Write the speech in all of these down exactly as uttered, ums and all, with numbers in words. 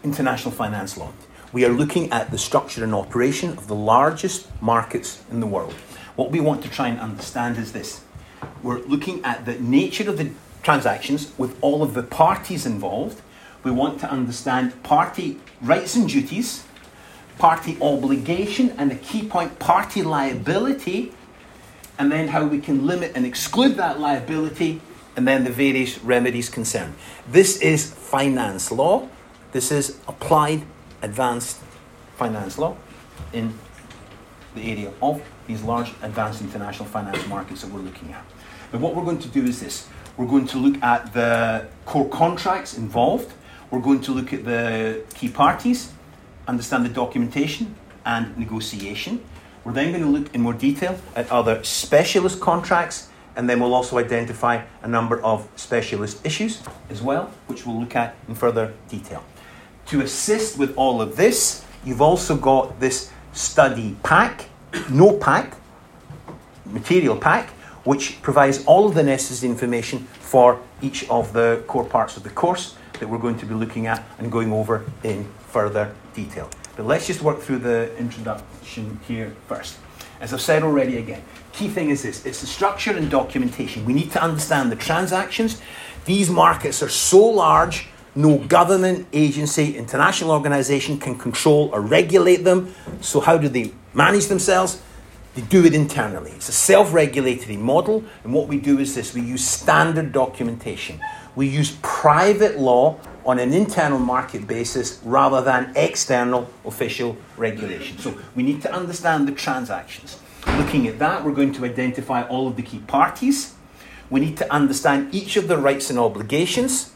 international finance law. We are looking at the structure and operation of the largest markets in the world. What we want to try and understand is this. We're looking at the nature of the transactions with all of the parties involved. We want to understand party rights and duties, party obligation, and the key point, party liability, and then how we can limit and exclude that liability, and then the various remedies concerned. This is finance law. This is applied advanced finance law in the area of these large advanced international finance markets that we're looking at. Now what we're going to do is this. We're going to look at the core contracts involved. We're going to look at the key parties, understand the documentation and negotiation. We're then going to look in more detail at other specialist contracts, and then we'll also identify a number of specialist issues as well, which we'll look at in further detail. To assist with all of this, you've also got this study pack, no pack, material pack, which provides all of the necessary information for each of the core parts of the course that we're going to be looking at and going over in further detail. But let's just work through the introduction here first. As I've said already again, key thing is this, it's the structure and documentation. We need to understand the transactions. These markets are so large, no government, agency, international organization can control or regulate them. So how do they manage themselves? They do it internally. It's a self-regulatory model, and what we do is this, we use standard documentation. We use private law on an internal market basis rather than external official regulation. So we need to understand the transactions. Looking at that, we're going to identify all of the key parties. We need to understand each of the rights and obligations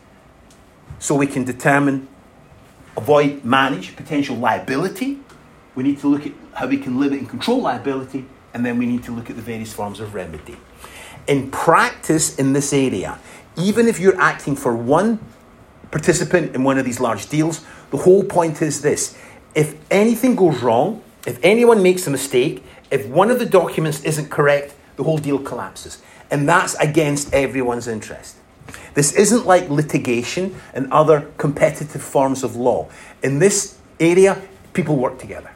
so we can determine, avoid, manage potential liability. We need to look at how we can limit and control liability, and then we need to look at the various forms of remedy. In practice in this area, even if you're acting for one participant in one of these large deals, the whole point is this. If anything goes wrong, if anyone makes a mistake, if one of the documents isn't correct, the whole deal collapses. And that's against everyone's interest. This isn't like litigation and other competitive forms of law. In this area, people work together.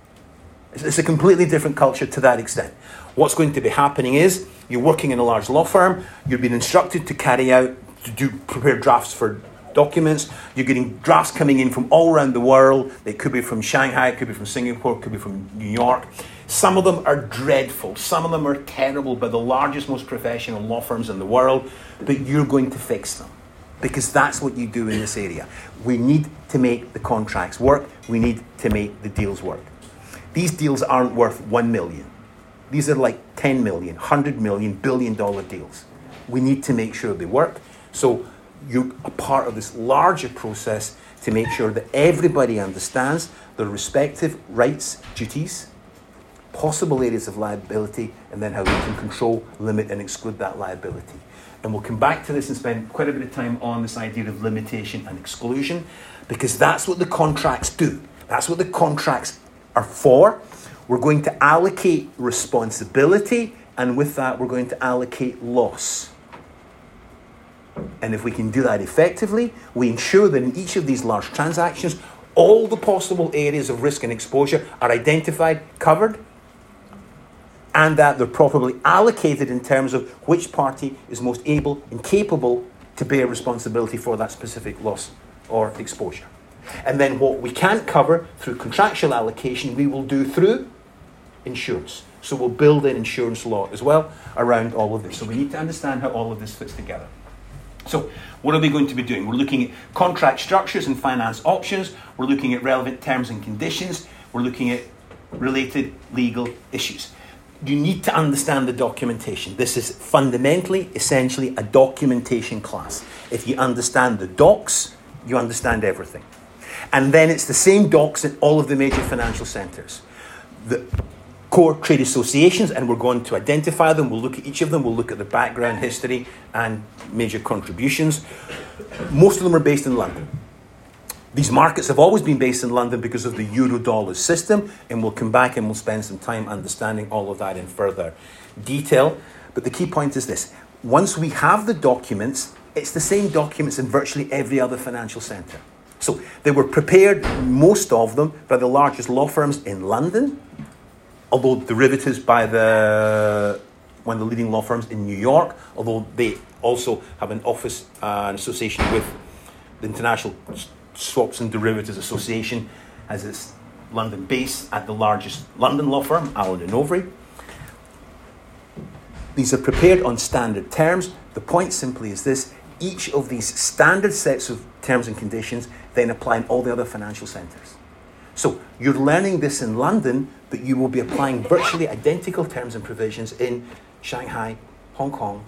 It's a completely different culture to that extent. What's going to be happening is you're working in a large law firm, you've been instructed to carry out, to do prepare drafts for documents, you're getting drafts coming in from all around the world. They could be from Shanghai, it could be from Singapore, it could be from New York. Some of them are dreadful, some of them are terrible by the largest, most professional law firms in the world, but you're going to fix them because that's what you do in this area. We need to make the contracts work, we need to make the deals work. These deals aren't worth one million. These are like ten million, one hundred million, billion dollar deals. We need to make sure they work. So you're a part of this larger process to make sure that everybody understands their respective rights, duties, possible areas of liability, and then how we can control, limit, and exclude that liability. And we'll come back to this and spend quite a bit of time on this idea of limitation and exclusion, because that's what the contracts do. That's what the contracts are for. We're going to allocate responsibility, and with that, we're going to allocate loss. And if we can do that effectively, we ensure that in each of these large transactions, all the possible areas of risk and exposure are identified, covered, and that they're properly allocated in terms of which party is most able and capable to bear responsibility for that specific loss or exposure. And then what we can't cover through contractual allocation, we will do through insurance. So we'll build in insurance law as well around all of this. So we need to understand how all of this fits together. So what are we going to be doing? We're looking at contract structures and finance options. We're looking at relevant terms and conditions. We're looking at related legal issues. You need to understand the documentation. This is fundamentally, essentially, a documentation class. If you understand the docs, you understand everything. And then it's the same docs in all of the major financial centres. The core trade associations, and we're going to identify them. We'll look at each of them. We'll look at the background, history, and major contributions. Most of them are based in London. These markets have always been based in London because of the euro-dollar system, and we'll come back and we'll spend some time understanding all of that in further detail. But the key point is this. Once we have the documents, it's the same documents in virtually every other financial centre. So they were prepared, most of them, by the largest law firms in London, although derivatives by the one of the leading law firms in New York, although they also have an office, uh, an association with the International Swaps and Derivatives Association, as its London base at the largest London law firm, Allen and Overy. These are prepared on standard terms. The point simply is this: each of these standard sets of terms and conditions then apply in all the other financial centres. So you're learning this in London, but you will be applying virtually identical terms and provisions in Shanghai, Hong Kong,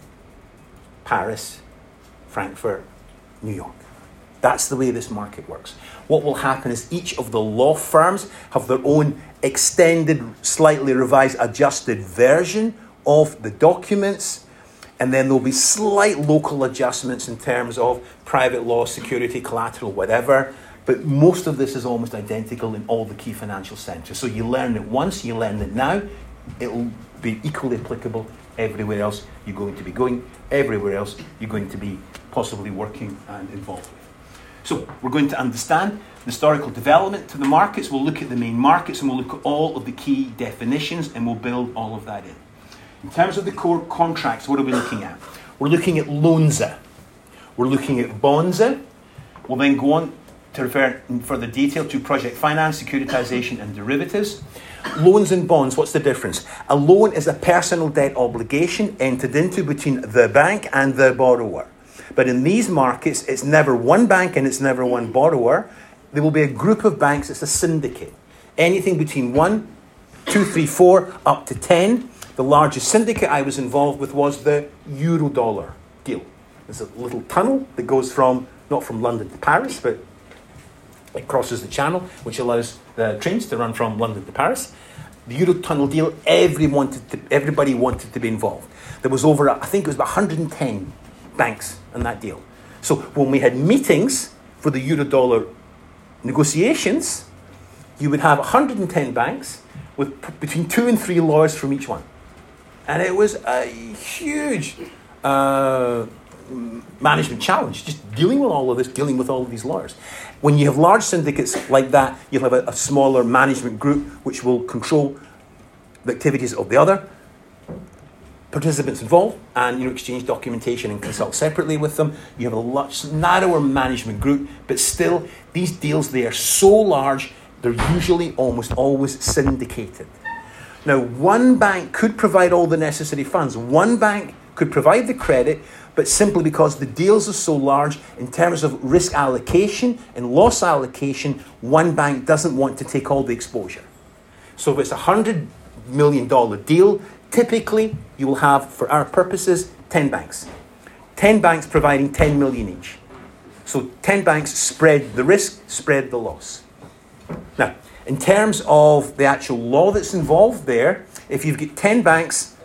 Paris, Frankfurt, New York. That's the way this market works. What will happen is each of the law firms have their own extended, slightly revised, adjusted version of the documents, and then there'll be slight local adjustments in terms of private law, security, collateral, whatever. But most of this is almost identical in all the key financial centres. So you learn it once, you learn it now. It'll be equally applicable everywhere else you're going to be going, everywhere else you're going to be possibly working and involved with. So we're going to understand the historical development to the markets. We'll look at the main markets and we'll look at all of the key definitions and we'll build all of that in. In terms of the core contracts, what are we looking at? We're looking at loansa. We're looking at bondsa. We'll then go on to refer in further detail to project finance, securitization and derivatives. Loans and bonds, what's the difference? A loan is a personal debt obligation entered into between the bank and the borrower. But in these markets, it's never one bank and it's never one borrower. There will be a group of banks, it's a syndicate. Anything between one, two, three, four, up to ten. The largest syndicate I was involved with was the Eurodollar deal. There's a little tunnel that goes from, not from London to Paris, but it crosses the channel, which allows the trains to run from London to Paris. The Eurotunnel deal, everyone wanted to, everybody wanted to be involved. There was over, I think it was about one hundred ten banks in that deal. So when we had meetings for the Eurodollar negotiations, you would have one hundred ten banks with p- between two and three lawyers from each one. And it was a huge uh, management challenge, just dealing with all of this, dealing with all of these lawyers. When you have large syndicates like that, you'll have a, a smaller management group which will control the activities of the other participants involved and, you know, exchange documentation and consult separately with them. You have a much narrower management group, but still, these deals, they are so large, they're usually almost always syndicated. Now, one bank could provide all the necessary funds. One bank could provide the credit, but simply because the deals are so large, in terms of risk allocation and loss allocation, one bank doesn't want to take all the exposure. So if it's a one hundred million dollars deal, typically you will have, for our purposes, ten banks. ten banks providing ten million dollars each. So ten banks spread the risk, spread the loss. Now, in terms of the actual law that's involved there, if you've got ten banks,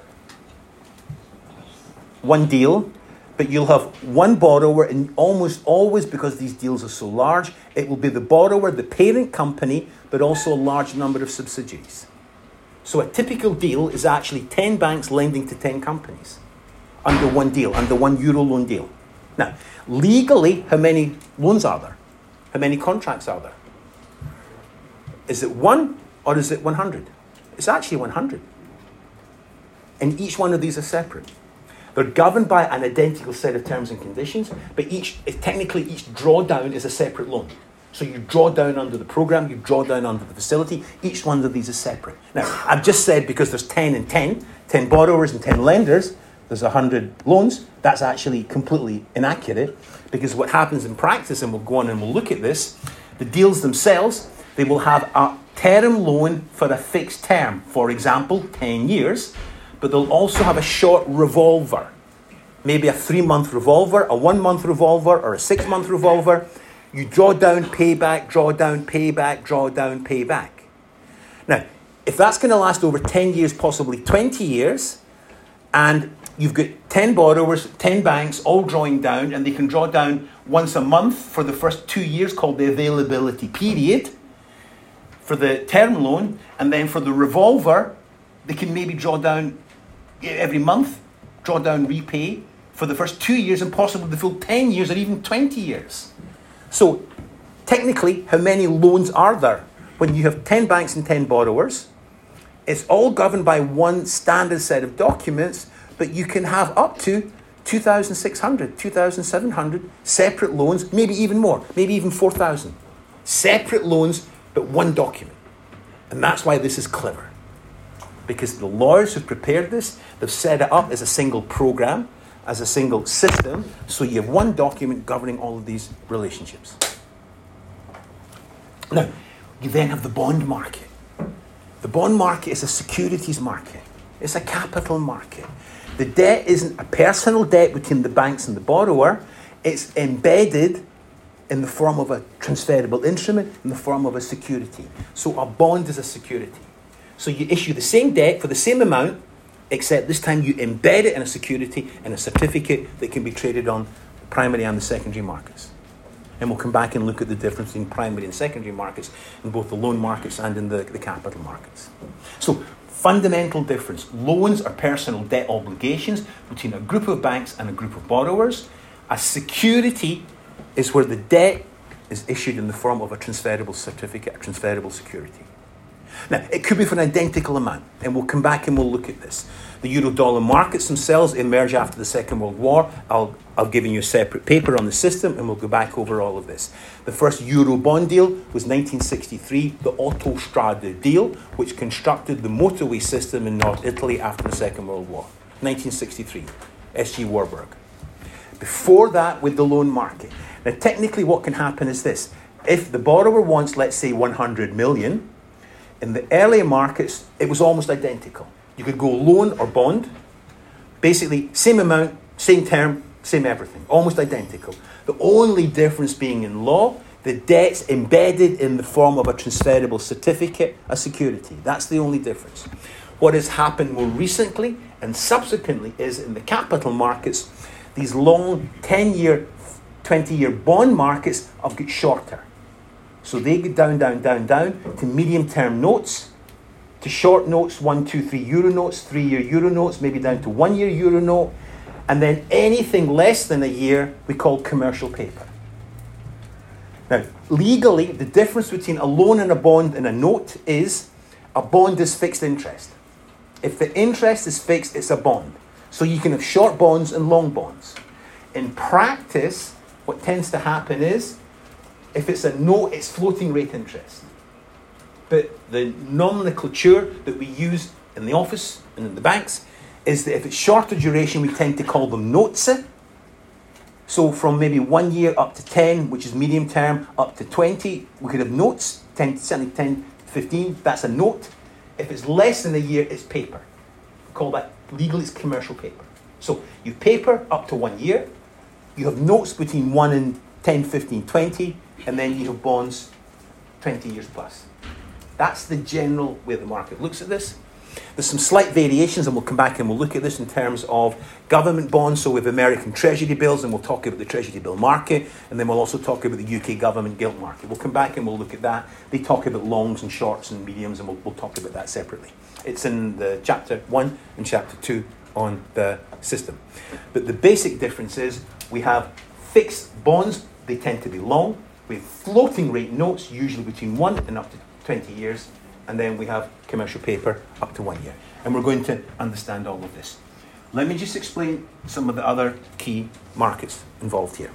one deal, but you'll have one borrower, and almost always, because these deals are so large, it will be the borrower, the parent company, but also a large number of subsidiaries. So a typical deal is actually ten banks lending to ten companies under one deal, under one Euro loan deal. Now, legally, how many loans are there? How many contracts are there? Is it one or is it one hundred? It's actually one hundred. And each one of these are separate. They're governed by an identical set of terms and conditions, but each, technically each drawdown is a separate loan. So you draw down under the program, you draw down under the facility, each one of these is separate. Now, I've just said because there's ten and ten, ten borrowers and ten lenders, there's one hundred loans. That's actually completely inaccurate, because what happens in practice, and we'll go on and we'll look at this, the deals themselves, they will have a term loan for a fixed term, for example, ten years, but they'll also have a short revolver, maybe a three-month revolver, a one-month revolver, or a six-month revolver. You draw down, pay back, draw down, pay back, draw down, pay back. Now, if that's going to last over ten years, possibly twenty years, and you've got ten borrowers, ten banks, all drawing down, and they can draw down once a month for the first two years, called the availability period, for the term loan, and then for the revolver, they can maybe draw down every month, draw down, repay for the first two years, and possibly the full ten years or even twenty years. So technically, how many loans are there? When you have ten banks and ten borrowers, it's all governed by one standard set of documents, but you can have up to two thousand six hundred, two thousand seven hundred separate loans, maybe even more, maybe even four thousand. Separate loans, but one document. And that's why this is clever. Because the lawyers who've prepared this, they've set it up as a single program, as a single system, so you have one document governing all of these relationships. Now, you then have the bond market. The bond market is a securities market. It's a capital market. The debt isn't a personal debt between the banks and the borrower. It's embedded in the form of a transferable instrument, in the form of a security. So a bond is a security. So you issue the same debt for the same amount, except this time you embed it in a security and a certificate that can be traded on the primary and the secondary markets. And we'll come back and look at the difference between primary and secondary markets in both the loan markets and in the, the capital markets. So, fundamental difference. Loans are personal debt obligations between a group of banks and a group of borrowers. A security is where the debt is issued in the form of a transferable certificate, a transferable security. Now, it could be for an identical amount, and we'll come back and we'll look at this. The euro-dollar markets themselves emerged after the Second World War. I'll, I'll give you a separate paper on the system, and we'll go back over all of this. The first euro bond deal was nineteen sixty-three, the Autostrade deal, which constructed the motorway system in North Italy after the Second World War. nineteen sixty-three, S G Warburg. Before that, with the loan market. Now, technically, what can happen is this. If the borrower wants, let's say, one hundred million, in the earlier markets, it was almost identical. You could go loan or bond. Basically, same amount, same term, same everything. Almost identical. The only difference being in law, the debt's embedded in the form of a transferable certificate, a security. That's the only difference. What has happened more recently and subsequently is in the capital markets, these long ten-year, twenty-year bond markets have got shorter. So they get down, down, down, down to medium-term notes, to short notes, one, two, three euro notes, three-year euro notes, maybe down to one-year euro note, and then anything less than a year we call commercial paper. Now, legally, the difference between a loan and a bond and a note is a bond is fixed interest. If the interest is fixed, it's a bond. So you can have short bonds and long bonds. In practice, what tends to happen is, if it's a note, it's floating rate interest. But the nomenclature that we use in the office and in the banks is that if it's shorter duration, we tend to call them notes. So from maybe one year up to ten, which is medium term, up to twenty, we could have notes, ten, certainly ten, fifteen, that's a note. If it's less than a year, it's paper. We call that legally, it's commercial paper. So you paper up to one year, you have notes between one and ten, fifteen, twenty, and then you have bonds twenty years plus. That's the general way the market looks at this. There's some slight variations, and we'll come back and we'll look at this in terms of government bonds. So we have American Treasury bills, and we'll talk about the Treasury bill market, and then we'll also talk about the U K government gilt market. We'll come back and we'll look at that. They talk about longs and shorts and mediums, and we'll, we'll talk about that separately. It's in the chapter one and chapter two on the system. But the basic difference is we have fixed bonds, they tend to be long. We have floating rate notes, usually between one and up to twenty years. And then we have commercial paper up to one year. And we're going to understand all of this. Let me just explain some of the other key markets involved here.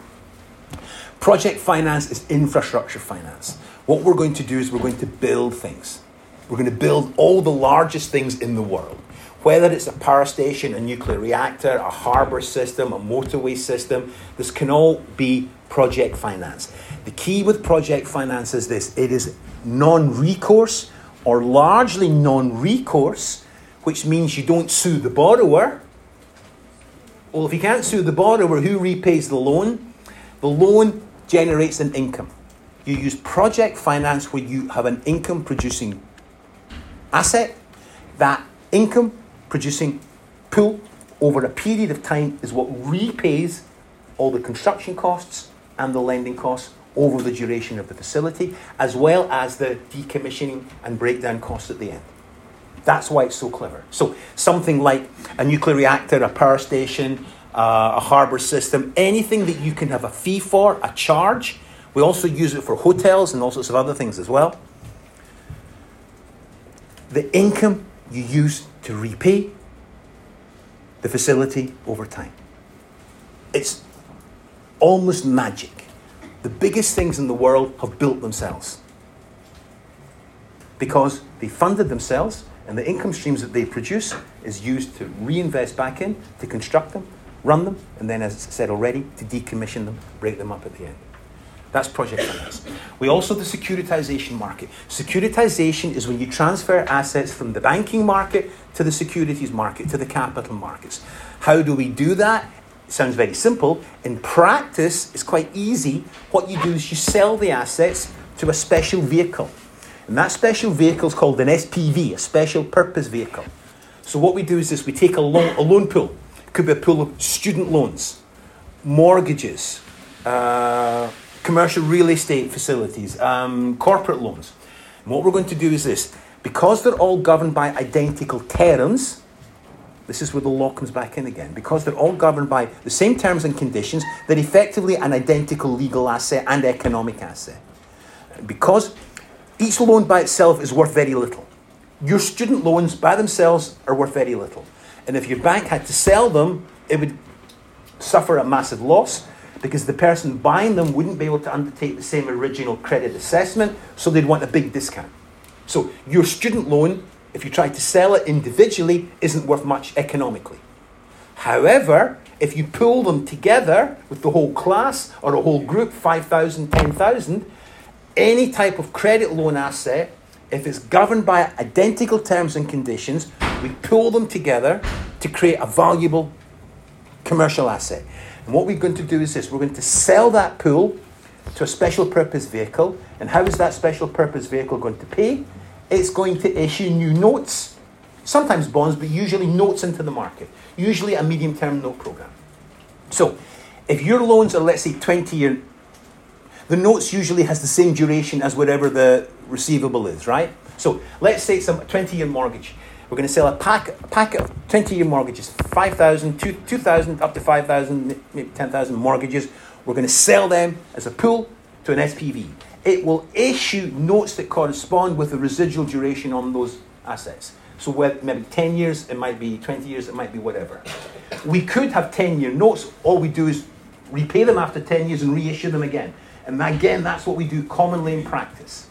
Project finance is infrastructure finance. What we're going to do is we're going to build things. We're going to build all the largest things in the world. Whether it's a power station, a nuclear reactor, a harbour system, a motorway system, this can all be project finance. The key with project finance is this. It is non-recourse or largely non-recourse, which means you don't sue the borrower. Well, if you can't sue the borrower, who repays the loan? The loan generates an income. You use project finance where you have an income-producing asset. That income-producing pool over a period of time is what repays all the construction costs and the lending costs over the duration of the facility, as well as the decommissioning and breakdown costs at the end. That's why it's so clever. So something like a nuclear reactor, a power station, uh, a harbour system, anything that you can have a fee for, a charge, We also use it for hotels and all sorts of other things as well. The income you use to repay the facility over time. It's almost magic. The biggest things in the world have built themselves because they funded themselves, and the income streams that they produce is used to reinvest back in, to construct them, run them, and then, as I said already, to decommission them, break them up at the end. That's project finance. We also have the securitization market. Securitization is when you transfer assets from the banking market to the securities market, to the capital markets. How do we do that? It sounds very simple. In practice, it's quite easy. What you do is you sell the assets to a special vehicle. And that special vehicle is called an S P V, a special purpose vehicle. So what we do is this, we take a loan, a loan pool. It could be a pool of student loans, mortgages, uh, commercial real estate facilities, um, corporate loans. And what we're going to do is this, because they're all governed by identical terms, this is where the law comes back in again, because they're all governed by the same terms and conditions, they're effectively an identical legal asset and economic asset. Because each loan by itself is worth very little. Your student loans by themselves are worth very little. And if your bank had to sell them, it would suffer a massive loss because the person buying them wouldn't be able to undertake the same original credit assessment, so they'd want a big discount. So your student loan, if you try to sell it individually, isn't worth much economically. However, if you pool them together with the whole class or a whole group, five thousand, ten thousand, any type of credit loan asset, if it's governed by identical terms and conditions, we pool them together to create a valuable commercial asset. And what we're going to do is this, we're going to sell that pool to a special purpose vehicle. And how is that special purpose vehicle going to pay? It's going to issue new notes, sometimes bonds, but usually notes into the market, usually a medium-term note program. So if your loans are, let's say, twenty-year, the notes usually has the same duration as whatever the receivable is, right? So let's say it's a twenty-year mortgage. We're going to sell a, pack, a packet of twenty-year mortgages, five thousand, two thousand, up to five thousand, maybe ten thousand mortgages. We're going to sell them as a pool to an S P V. It will issue notes that correspond with the residual duration on those assets. So maybe ten years, it might be twenty years, it might be whatever. We could have ten-year notes. All we do is repay them after ten years and reissue them again. And again, that's what we do commonly in practice.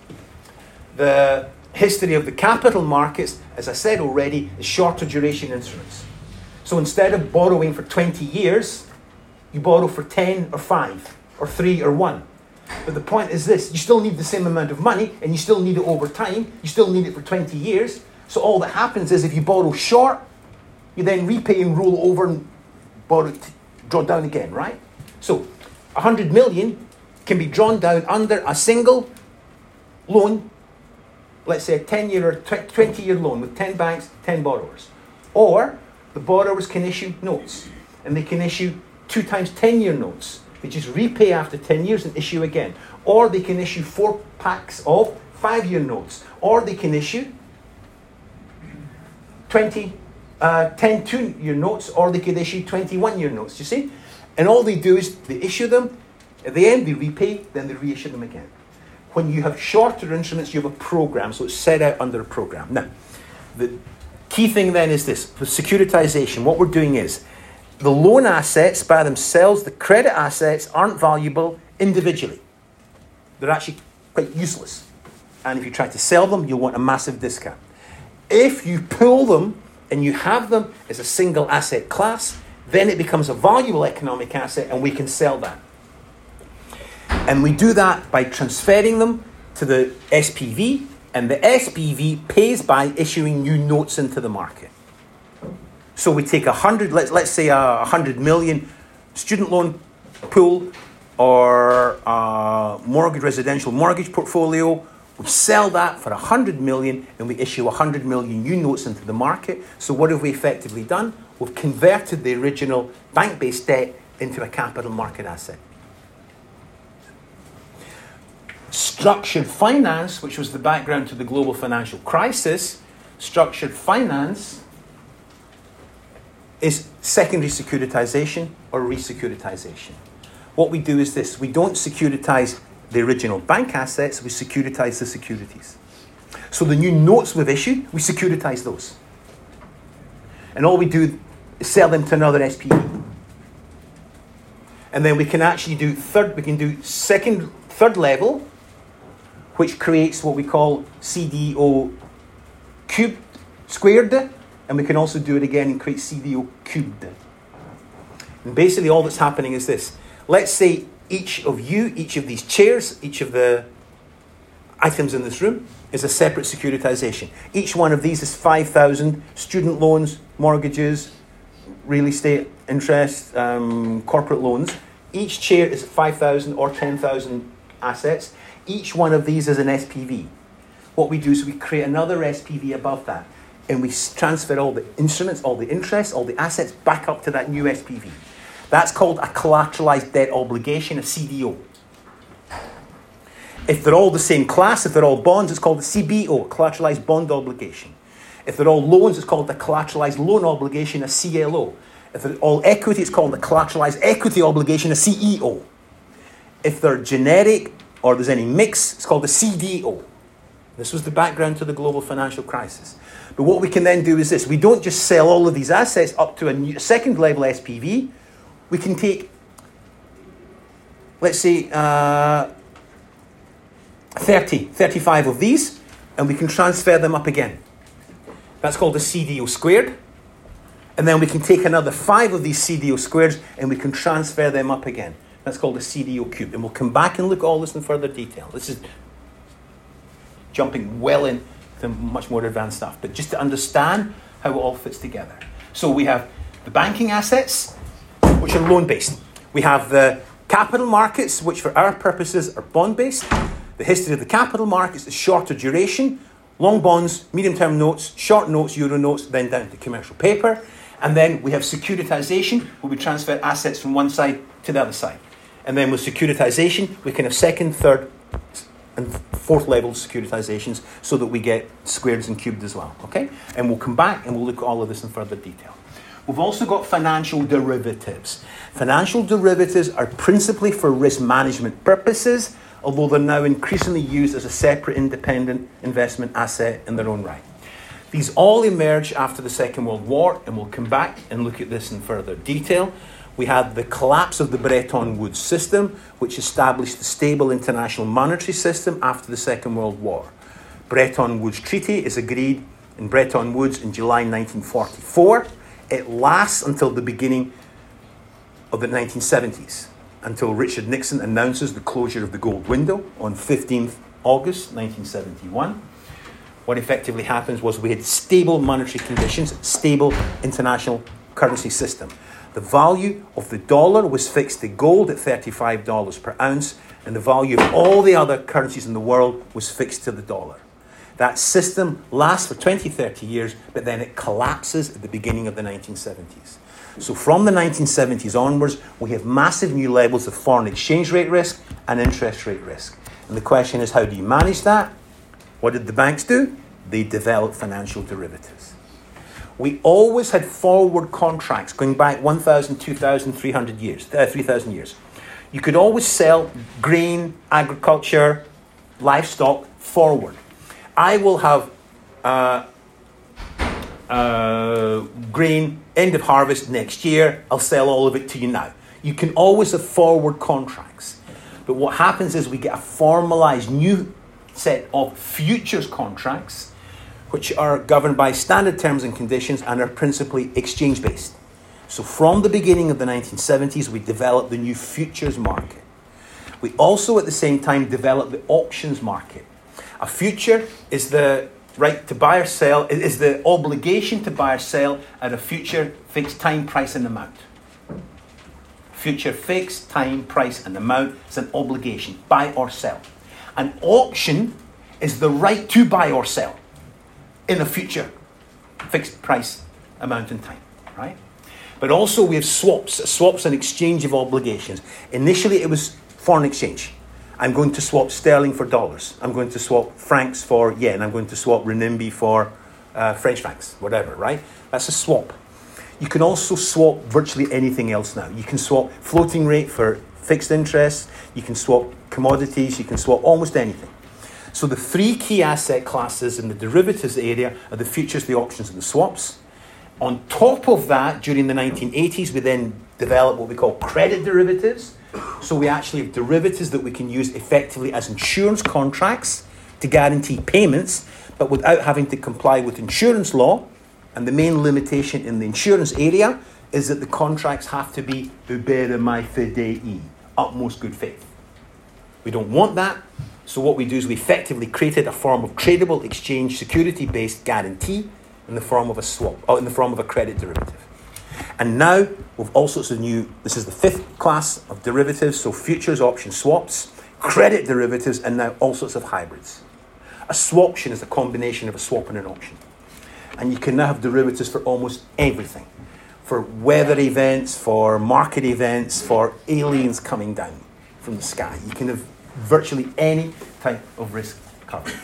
The history of the capital markets, as I said already, is shorter duration instruments. So instead of borrowing for twenty years, you borrow for ten or five or three or one. But the point is this, you still need the same amount of money and you still need it over time. You still need it for twenty years. So all that happens is if you borrow short, you then repay and roll over and borrow, draw down again, right? So one hundred million can be drawn down under a single loan, let's say a ten-year or twenty-year loan with ten banks, ten borrowers. Or the borrowers can issue notes, and they can issue two times ten-year notes. They just repay after ten years and issue again. Or they can issue four packs of five-year notes. Or they can issue twenty, uh, ten two-year notes, or they could issue twenty-one-year notes, you see? And all they do is they issue them, at the end they repay, then they reissue them again. When you have shorter instruments, you have a program, so it's set out under a program. Now, the key thing then is this, for securitization, what we're doing is, the loan assets by themselves, the credit assets, aren't valuable individually. They're actually quite useless. And if you try to sell them, you'll want a massive discount. If you pool them and you have them as a single asset class, then it becomes a valuable economic asset and we can sell that. And we do that by transferring them to the S P V, and the S P V pays by issuing new notes into the market. So we take a hundred, let's let's say a hundred million student loan pool or a mortgage residential mortgage portfolio. We sell that for a hundred million, and we issue a hundred million new notes into the market. So what have we effectively done? We've converted the original bank-based debt into a capital market asset. Structured finance, which was the background to the global financial crisis, structured finance is secondary securitization or resecuritization. What we do is this, we don't securitize the original bank assets, we securitize the securities. So the new notes we've issued, we securitize those. And all we do is sell them to another S P V. And then we can actually do third, we can do second, third level, which creates what we call C D O cubed, squared, and we can also do it again and create C D O cubed. And basically all that's happening is this. Let's say each of you, each of these chairs, each of the items in this room is a separate securitization. Each one of these is five thousand student loans, mortgages, real estate interest, um, corporate loans. Each chair is five thousand or ten thousand assets. Each one of these is an S P V. What we do is we create another S P V above that, and we transfer all the instruments, all the interest, all the assets back up to that new S P V. That's called a collateralized debt obligation, a C D O. If they're all the same class, if they're all bonds, it's called a C B O, collateralized bond obligation. If they're all loans, it's called the collateralized loan obligation, a C L O. If they're all equity, it's called the collateralized equity obligation, a C E O. If they're generic or there's any mix, it's called the C D O. This was the background to the global financial crisis. But what we can then do is this. We don't just sell all of these assets up to a new, second level S P V. We can take, let's say, uh, thirty, thirty-five of these, and we can transfer them up again. That's called a C D O squared. And then we can take another five of these C D O squares and we can transfer them up again. That's called a C D O cubed. And we'll come back and look at all this in further detail. This is jumping well into much more advanced stuff. But just to understand how it all fits together. So we have the banking assets, which are loan-based. We have the capital markets, which for our purposes are bond-based. The history of the capital markets is shorter duration, long bonds, medium-term notes, short notes, euro notes, then down to commercial paper. And then we have securitization, where we transfer assets from one side to the other side. And then with securitization, we can have second, third, and fourth level securitizations so that we get squared and cubed as well, okay? And we'll come back and we'll look at all of this in further detail. We've also got financial derivatives. Financial derivatives are principally for risk management purposes, although they're now increasingly used as a separate independent investment asset in their own right. These all emerged after the Second World War, and we'll come back and look at this in further detail. We had the collapse of the Bretton Woods system, which established the stable international monetary system after the Second World War. Bretton Woods Treaty is agreed in Bretton Woods in July nineteen forty-four. It lasts until the beginning of the nineteen seventies, until Richard Nixon announces the closure of the gold window on fifteenth August nineteen seventy-one. What effectively happens was we had stable monetary conditions, stable international currency system. The value of the dollar was fixed to gold at thirty-five dollars per ounce, and the value of all the other currencies in the world was fixed to the dollar. That system lasts for twenty, thirty years, but then it collapses at the beginning of the nineteen seventies. So from the nineteen seventies onwards, we have massive new levels of foreign exchange rate risk and interest rate risk. And the question is, how do you manage that? What did the banks do? They developed financial derivatives. We always had forward contracts going back one thousand, two thousand, three hundred years, uh, three thousand years. You could always sell grain, agriculture, livestock forward. I will have uh, uh, grain, end of harvest next year. I'll sell all of it to you now. You can always have forward contracts. But what happens is we get a formalized new set of futures contracts, which are governed by standard terms and conditions and are principally exchange-based. So from the beginning of the nineteen seventies, we developed the new futures market. We also, at the same time, developed the options market. A future is the right to buy or sell, is the obligation to buy or sell at a future fixed time, price, and amount. Future fixed time, price, and amount is an obligation, buy or sell. An option is the right to buy or sell in a future fixed price, amount, and time, right? But also we have swaps. Swaps an exchange of obligations. Initially it was foreign exchange. I'm going to swap sterling for dollars. I'm going to swap francs for yen. I'm going to swap renminbi for uh, French francs, whatever, right? That's a swap. You can also swap virtually anything else now. You can swap floating rate for fixed interest, you can swap commodities, you can swap almost anything. So the three key asset classes in the derivatives area are the futures, the options, and the swaps. On top of that, during the nineteen eighties, we then developed what we call credit derivatives. So we actually have derivatives that we can use effectively as insurance contracts to guarantee payments, but without having to comply with insurance law. And the main limitation in the insurance area is that the contracts have to be ubera mai fidei, utmost good faith. We don't want that. So what we do is we effectively created a form of tradable exchange security-based guarantee in the form of a swap, or in the form of a credit derivative. And now, with all sorts of new, this is the fifth class of derivatives, so futures, options, swaps, credit derivatives, and now all sorts of hybrids. A swaption is a combination of a swap and an option. And you can now have derivatives for almost everything. For weather events, for market events, for aliens coming down from the sky. You can have virtually any type of risk covered.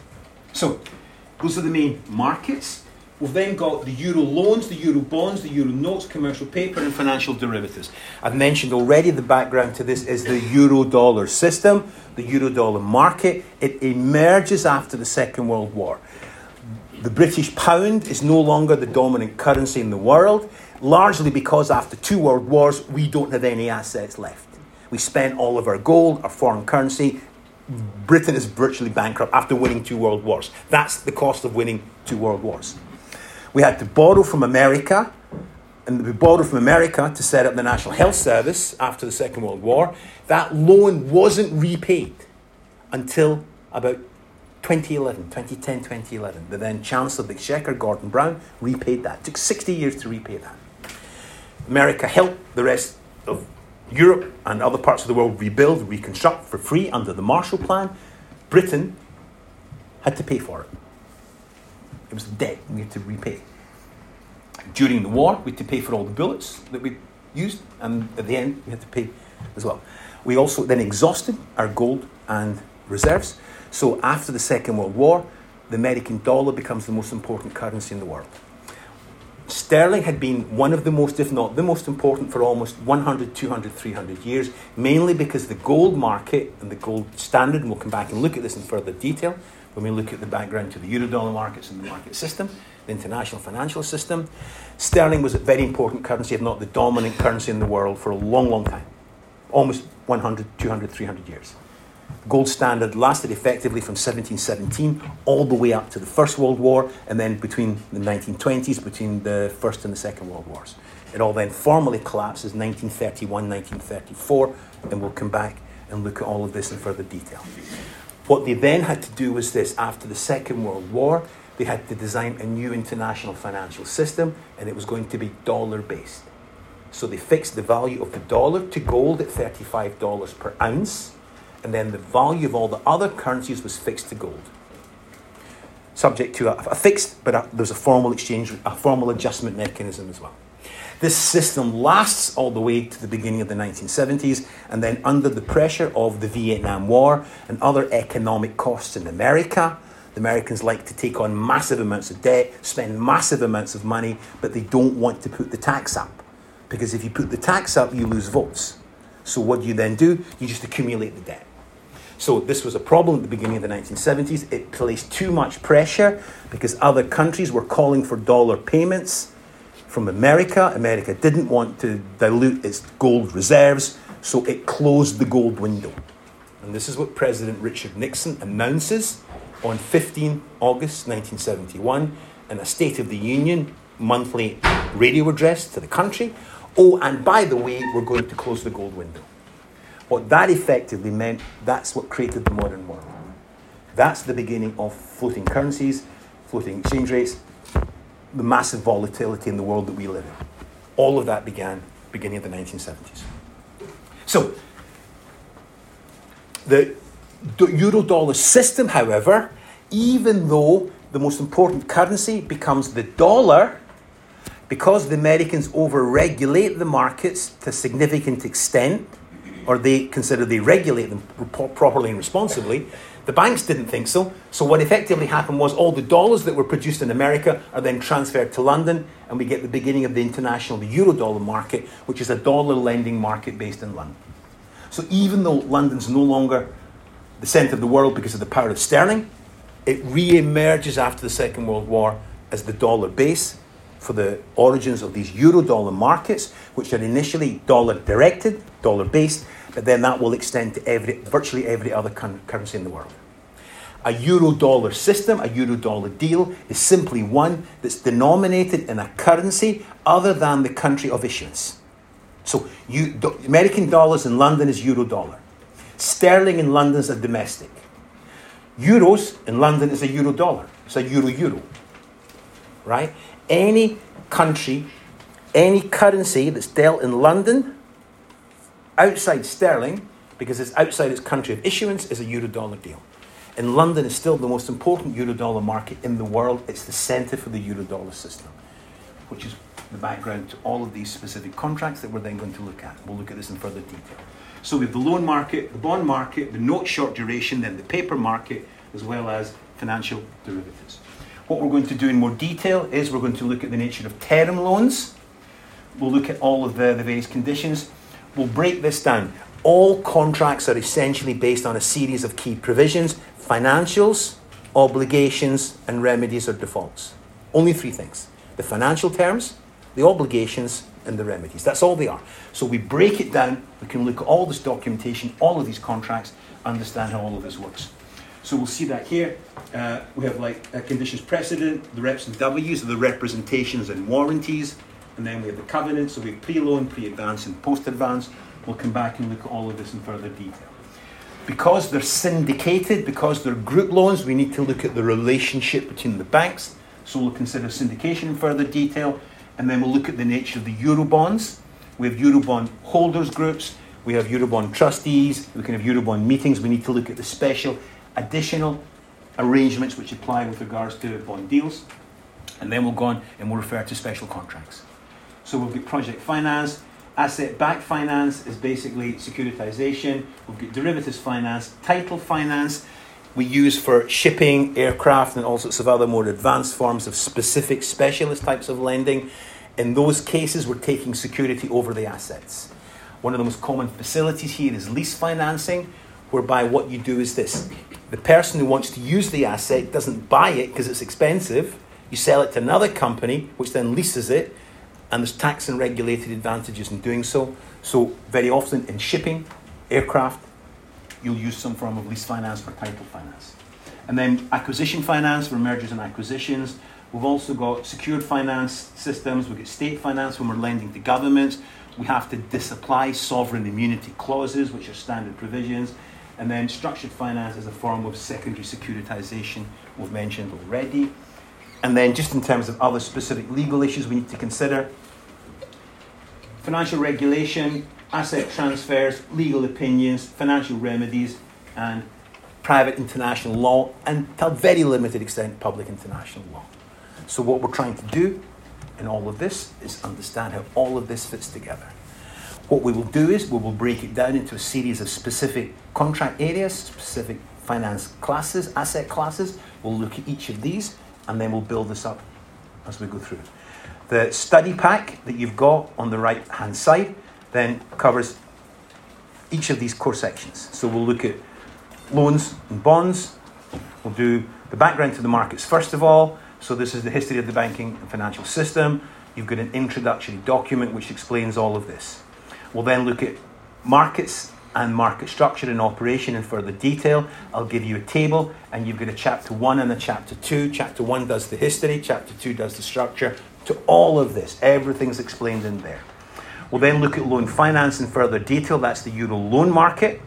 So, those are the main markets. We've then got the euro loans, the euro bonds, the euro notes, commercial paper, and financial derivatives. I've mentioned already the background to this is the euro-dollar system, the euro-dollar market. It emerges after the Second World War. The British pound is no longer the dominant currency in the world, largely because after two world wars, we don't have any assets left. We spent all of our gold, our foreign currency. Britain is virtually bankrupt after winning two world wars. That's the cost of winning two world wars. We had to borrow from America, and we borrowed from America to set up the National Health Service after the Second World War. That loan wasn't repaid until about twenty eleven, twenty ten, twenty eleven. The then Chancellor of the Exchequer, Gordon Brown, repaid that. It took sixty years to repay that. America helped the rest of Europe and other parts of the world rebuild, reconstruct for free under the Marshall Plan. Britain had to pay for it. It was debt we had to repay. During the war, we had to pay for all the bullets that we used, and at the end, we had to pay as well. We also then exhausted our gold and reserves. So after the Second World War, the American dollar becomes the most important currency in the world. Sterling had been one of the most, if not the most important, for almost one hundred, two hundred, three hundred years, mainly because the gold market and the gold standard, and we'll come back and look at this in further detail when we look at the background to the euro-dollar markets and the market system, the international financial system. Sterling was a very important currency, if not the dominant currency in the world, for a long, long time. Almost one hundred, two hundred, three hundred years. Gold standard lasted effectively from seventeen seventeen all the way up to the First World War, and then between the nineteen twenties, between the First and the Second World Wars. It all then formally collapses nineteen thirty-one, nineteen thirty-four, and we'll come back and look at all of this in further detail. What they then had to do was this: after the Second World War, they had to design a new international financial system, and it was going to be dollar-based. So they fixed the value of the dollar to gold at thirty-five dollars per ounce, and then the value of all the other currencies was fixed to gold. Subject to a, a fixed, but a, there's a formal exchange, a formal adjustment mechanism as well. This system lasts all the way to the beginning of the nineteen seventies, and then under the pressure of the Vietnam War and other economic costs in America, the Americans like to take on massive amounts of debt, spend massive amounts of money, but they don't want to put the tax up. Because if you put the tax up, you lose votes. So what do you then do? You just accumulate the debt. So this was a problem at the beginning of the nineteen seventies. It placed too much pressure because other countries were calling for dollar payments from America. America didn't want to dilute its gold reserves, so it closed the gold window. And this is what President Richard Nixon announces on the fifteenth of August nineteen seventy-one in a State of the Union monthly radio address to the country. Oh, and by the way, we're going to close the gold window. What that effectively meant, that's what created the modern world. That's the beginning of floating currencies, floating exchange rates, the massive volatility in the world that we live in. All of that began beginning of the nineteen seventies. So, the euro-dollar system, however, even though the most important currency becomes the dollar, because the Americans over-regulate the markets to a significant extent, or they consider they regulate them properly and responsibly, the banks didn't think so. So what effectively happened was all the dollars that were produced in America are then transferred to London, and we get the beginning of the international, the euro-dollar market, which is a dollar lending market based in London. So even though London's no longer the centre of the world because of the power of sterling, it re-emerges after the Second World War as the dollar base for the origins of these euro-dollar markets, which are initially dollar-directed, dollar-based, but then that will extend to every, virtually every other currency in the world. A euro-dollar system, a euro-dollar deal, is simply one that's denominated in a currency other than the country of issuance. So you, do, American dollars in London is euro-dollar. Sterling in London is a domestic. Euros in London is a euro-dollar. It's a euro-euro. Right? Any country, any currency that's dealt in London outside sterling, because it's outside its country of issuance, is a euro-dollar deal. And London is still the most important euro-dollar market in the world. It's the centre for the euro-dollar system, which is the background to all of these specific contracts that we're then going to look at. We'll look at this in further detail. So we have the loan market, the bond market, the note short duration, then the paper market, as well as financial derivatives. What we're going to do in more detail is we're going to look at the nature of term loans. We'll look at all of the, the various conditions. We'll break this down. All contracts are essentially based on a series of key provisions: financials, obligations, and remedies or defaults. Only three things: the financial terms, the obligations, and the remedies. That's all they are. So we break it down. We can look at all this documentation, all of these contracts, understand how all of this works. So we'll see that here. Uh, we have like uh, conditions precedent, the reps and W's are the representations and warranties, and then we have the covenants. So we have pre-loan, pre-advance, and post-advance. We'll come back and look at all of this in further detail. Because they're syndicated, because they're group loans, we need to look at the relationship between the banks. So we'll consider syndication in further detail, and then we'll look at the nature of the Eurobonds. We have Eurobond holders groups, we have Eurobond trustees, we can have Eurobond meetings. We need to look at the special additional arrangements which apply with regards to bond deals. And then we'll go on and we'll refer to special contracts. So we'll get project finance. Asset-backed finance is basically securitization. We've got derivatives finance, title finance we use for shipping, aircraft, and all sorts of other more advanced forms of specific specialist types of lending. In those cases, we're taking security over the assets. One of the most common facilities here is lease financing, whereby what you do is this. The person who wants to use the asset doesn't buy it because it's expensive. You sell it to another company, which then leases it, and there's tax and regulated advantages in doing so. So very often in shipping, aircraft, you'll use some form of lease finance or title finance. And then acquisition finance for mergers and acquisitions. We've also got secured finance systems. We've got state finance when we're lending to governments. We have to disapply sovereign immunity clauses, which are standard provisions. And then structured finance is a form of secondary securitization we've mentioned already. And then just in terms of other specific legal issues we need to consider: financial regulation, asset transfers, legal opinions, financial remedies, and private international law, and to a very limited extent, public international law. So what we're trying to do in all of this is understand how all of this fits together. What we will do is we will break it down into a series of specific contract areas, specific finance classes, asset classes. We'll look at each of these, and then we'll build this up as we go through. The study pack that you've got on the right-hand side then covers each of these core sections. So we'll look at loans and bonds. We'll do the background to the markets first of all. So this is the history of the banking and financial system. You've got an introductory document which explains all of this. We'll then look at markets and market structure and operation in further detail. I'll give you a table, and you've got a chapter one and a chapter two. Chapter one does the history, chapter two does the structure. To all of this, everything's explained in there. We'll then look at loan finance in further detail. That's the Euro loan market.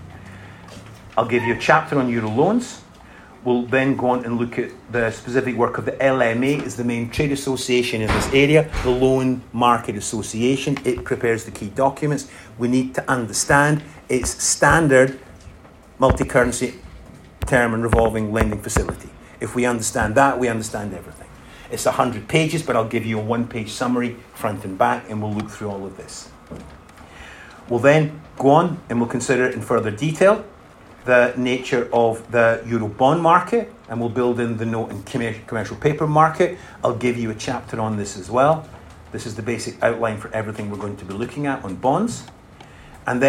I'll give you a chapter on Euro loans. We'll then go on and look at the specific work of the L M A, is the main trade association in this area, the Loan Market Association. It prepares the key documents. We need to understand its standard multi-currency term and revolving lending facility. If we understand that, we understand everything. It's one hundred pages, but I'll give you a one-page summary, front and back, and we'll look through all of this. We'll then go on and we'll consider in further detail the nature of the Euro bond market, and we'll build in the note and commercial paper market. I'll give you a chapter on this as well. This is the basic outline for everything we're going to be looking at on bonds. And then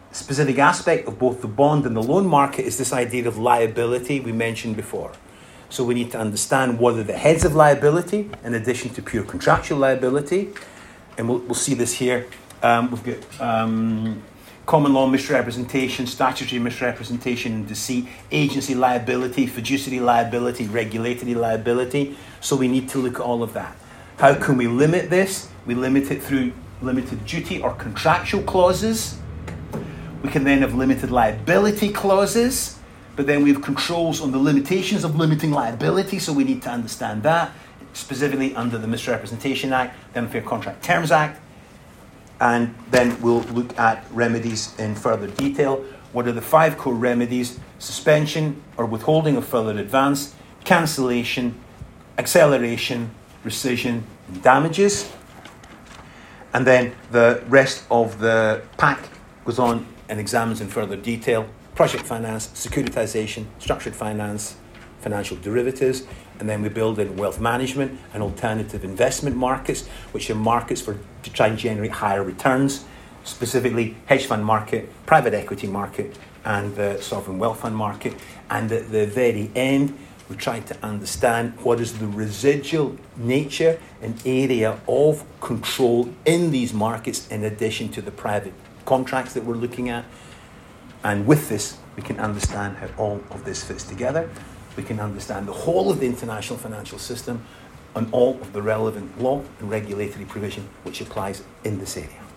specific aspect of both the bond and the loan market is this idea of liability we mentioned before. So we need to understand what are the heads of liability in addition to pure contractual liability. And we'll, we'll see this here. Um, we've got um, common law misrepresentation, statutory misrepresentation and deceit, agency liability, fiduciary liability, regulatory liability. So we need to look at all of that. How can we limit this? We limit it through limited duty or contractual clauses. We can then have limited liability clauses, but then we have controls on the limitations of limiting liability, so we need to understand that, specifically under the Misrepresentation Act, the Unfair Contract Terms Act, and then we'll look at remedies in further detail. What are the five core remedies? Suspension or withholding of further advance, cancellation, acceleration, rescission, and damages. And then the rest of the pack goes on and examines in further detail project finance, securitization, structured finance, financial derivatives, and then we build in wealth management and alternative investment markets, which are markets for to try and generate higher returns, specifically hedge fund market, private equity market, and the sovereign wealth fund market. And at the very end, we try to understand what is the residual nature and area of control in these markets in addition to the private contracts that we're looking at. And with this, we can understand how all of this fits together. We can understand the whole of the international financial system and all of the relevant law and regulatory provision which applies in this area.